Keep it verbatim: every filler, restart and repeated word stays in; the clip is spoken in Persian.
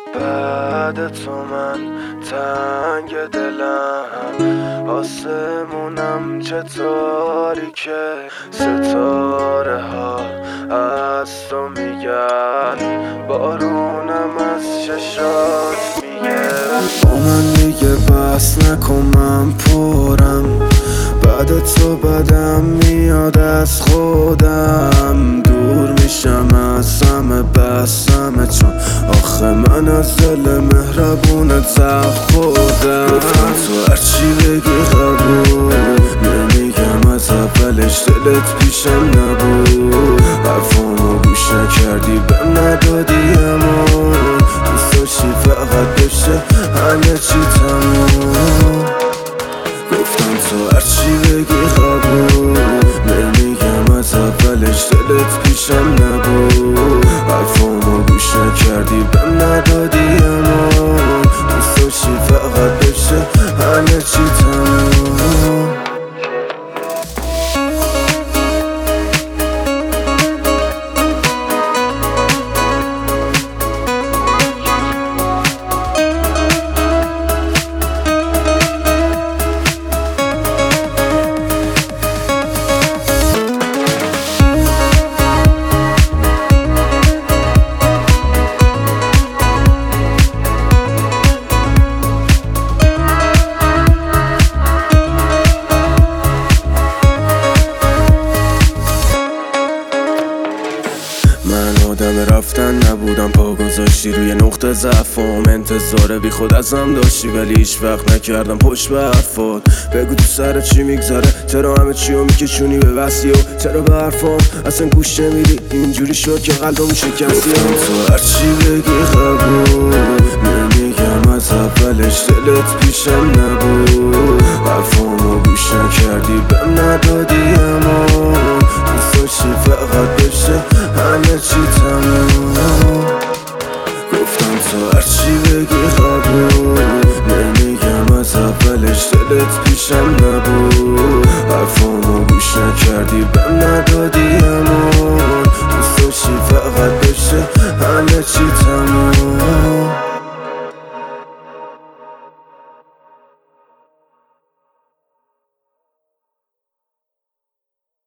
بعد تو من تنگ دلم، آسمونم چه تاریکه، ستاره ها از تو میگن، بارونم از چشات میگه با من دیگه بس نکن من پرم، بعد تو بدم میاد از خودم، دور میشم از همه بسمه چون آخه من از دل مهربونت زخ خوردم. گفتم تو هرچی بگی قبول، نمیگم از اولش دلت پیشم نبود، حرفامو گوش نکردی بهم ندادی امان، دوست داشتی فقط بشه همه چی تموم. گفتم تو هرچی بگی قبول، نمیگم از اولش دلت پیشم نبود، حرفامو گوش نکردی بهم ندادی امان، دوست داشتی فقط بشه همه چی تموم. من آدم رفتن نبودم، پا گذاشتی روی نقطه ضعفم، انتظار بی خود ازم داشتی ولی هیچ وقت نکردم پشت به حرفات. بگو تو سر چی میگذره، چرا همه چی رو میکشونی به وصلی و چرا به حرفام اصلا گوش نمیدی، اینجوری شد که قلبمو شکستی. گفتم تو هرچی بگی قبول، نمیگم از اولش دلت پیشم نبود، حرفامو گوش نکردی بهم ندادی امان، دوست داشتی فقط بشه همه چی تموم. گفتم تو هرچی بگی قبول، نمیگم از اولش دلت پیشم نبود، حرفامو گوش نکردی بهم ندادی امان، دوست داشتی فقط بشه همه چی تموم.